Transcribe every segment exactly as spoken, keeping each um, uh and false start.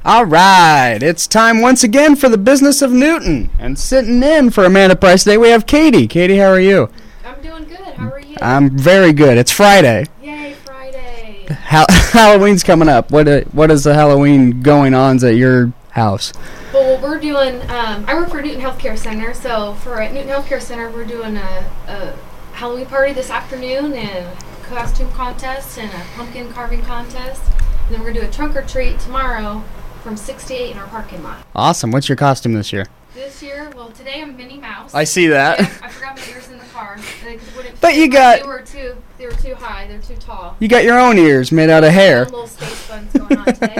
All right, it's time once again for the business of Newton. And sitting in for Amanda Price today, we have Katie. Katie, how are you? I'm doing good. How are you? I'm very good. It's Friday. Yay, Friday. Ha- Halloween's coming up. What uh, What is the Halloween going on at your house? Well, we're doing, um, I work for Newton Healthcare Center, so for at Newton Healthcare Center, we're doing a, a Halloween party this afternoon and a costume contest and a pumpkin carving contest. And then we're going to do a trunk or treat tomorrow from six to eight in our parking lot. Awesome. What's your costume this year? This year, well, today I'm Minnie Mouse. I see that. Yeah, I forgot my ears in the car. They wouldn't But fit, you got- They were too, they were too high. They're too tall. You got your own ears made out of hair. Little space buns going on today.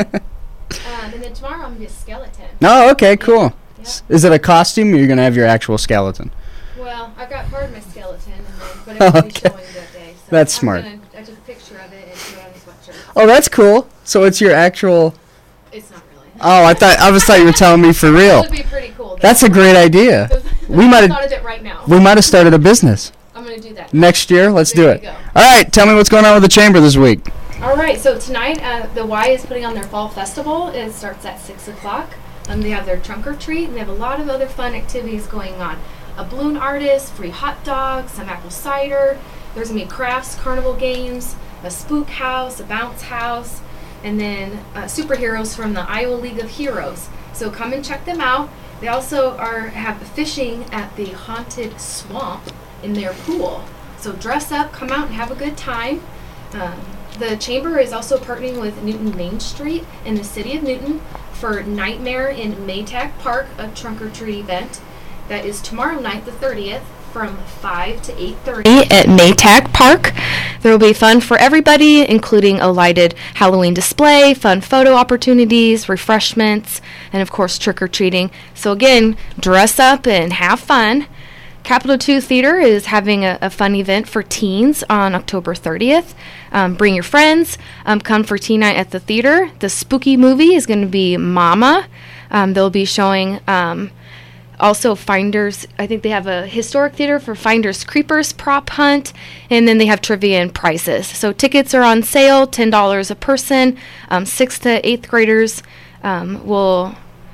um, and then tomorrow I'm going to be a skeleton. Oh, okay, cool. Yeah. S- Is it a costume or you're going to have your actual skeleton? Well, I've got part of my skeleton, and then, but it's going to be Okay. showing that day. So That's I'm smart. Gonna, I took a picture of it and put it on the sweatshirt. Oh, that's cool. So it's your actual... It's not really. Oh, I thought I was thought you were telling me for real. It would be pretty cool. though. That's a great idea. We might I have thought of it right now. we might have started a business I'm going to do that. next year. Let's do There it. you go. All right, tell me what's going on with the chamber this week. All right, so tonight uh, the Y is putting on their fall festival. It starts at six o'clock. Um, they have their trunk or treat, and they have a lot of other fun activities going on. A balloon artist, free hot dogs, some apple cider. There's going to be crafts, carnival games, a spook house, a bounce house, and then uh, superheroes from the Iowa League of Heroes. So come and check them out. They also are have fishing at the Haunted Swamp in their pool. So dress up, come out, and have a good time. Um, the Chamber is also partnering with Newton Main Street in the city of Newton for Nightmare in Maytack Park, a trunk-or-treat event. That is tomorrow night, the thirtieth, from five to eight thirty at Maytack Park. There will be fun for everybody, including a lighted Halloween display, fun photo opportunities, refreshments, and of course trick-or-treating. So again, dress up and have fun. Capitol two Theater is having a, a fun event for teens on October thirtieth. Um, bring your friends. Um, come for teen night at the theater. The spooky movie is going to be Mama. Um, they'll be showing um, also Finders. I think they have a historic theater for Finders Creepers prop hunt. And then they have trivia and prizes. So tickets are on sale, ten dollars a person. Um, sixth to eighth graders um, will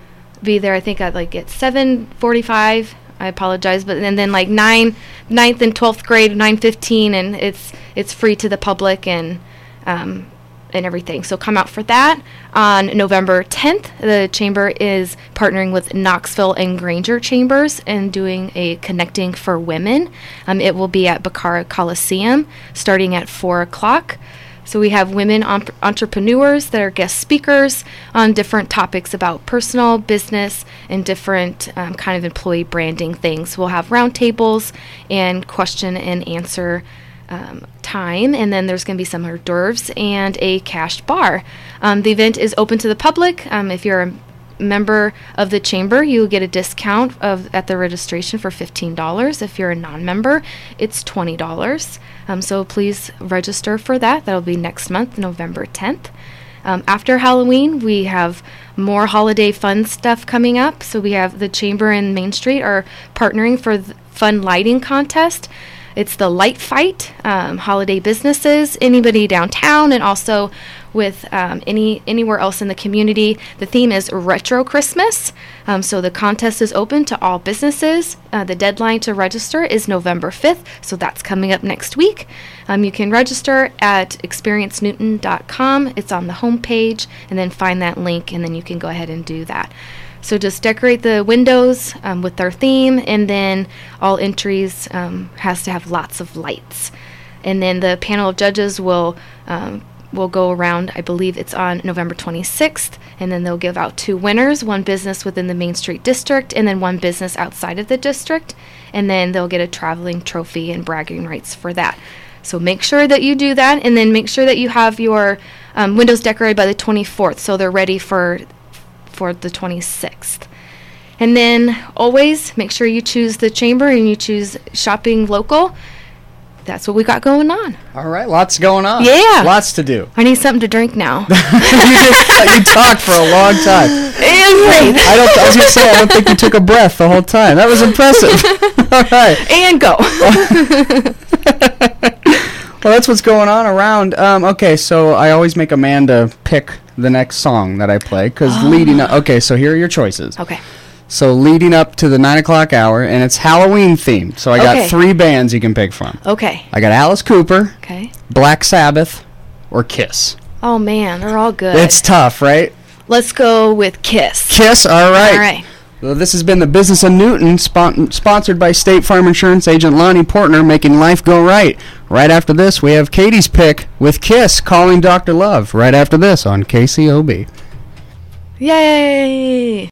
be there, I think, at like at seven forty-five. I apologize, but and then like nine, ninth and twelfth grade, nine fifteen, and it's it's free to the public and um, and everything. So come out for that on November tenth. The chamber is partnering with Knoxville and Granger Chambers and doing a Connecting for Women. Um, it will be at Bacara Coliseum starting at four o'clock. So we have women on- entrepreneurs that are guest speakers on different topics about personal, business, and different um, kind of employee branding things. We'll have roundtables and question and answer um, time, and then there's going to be some hors d'oeuvres and a cash bar. Um, the event is open to the public. Um, if you're a member of the chamber, you will get a discount of at the registration for fifteen dollars. If you're a non-member, it's twenty dollars. Um, so please register for that. That'll be next month, November tenth. Um, after Halloween, we have more holiday fun stuff coming up. So we have the Chamber and Main Street are partnering for the fun lighting contest. It's the Light Fight, um, holiday businesses, anybody downtown, and also with um, any anywhere else in the community. The theme is Retro Christmas, um, so the contest is open to all businesses. Uh, the deadline to register is November fifth, so that's coming up next week. Um, you can register at experience newton dot com. It's on the homepage, and then find that link, and then you can go ahead and do that. So just decorate the windows um, with their theme, and then all entries um, has to have lots of lights. And then the panel of judges will um, will go around. I believe it's on November twenty-sixth, and then they'll give out two winners: one business within the Main Street district, and then one business outside of the district. And then they'll get a traveling trophy and bragging rights for that. So make sure that you do that, and then make sure that you have your um, windows decorated by the twenty-fourth, so they're ready for. for the twenty-sixth. And then always make sure you choose the chamber and you choose shopping local. That's what we got going on. All right, lots going on. Yeah. Lots to do. I need something to drink now. You talked for a long time. And I don't. I was gonna say I don't think you took a breath the whole time. That was impressive. All right. and go. Well, that's what's going on around. Um, okay, so I always make Amanda pick the next song that I play, because Oh. leading up... Okay, so here are your choices. Okay. So leading up to the nine o'clock hour, and it's Halloween themed. So I got Okay. three bands you can pick from. Okay. I got Alice Cooper, Okay. Black Sabbath, or Kiss. Oh, man, they're all good. It's tough, right? Let's go with Kiss. Kiss, all right. All right. Well, this has been the Business of Newton, spon- sponsored by State Farm Insurance agent Lonnie Portner, making life go right. Right after this, we have Katie's pick with Kiss calling Doctor Love. Right after this on K C O B. Yay!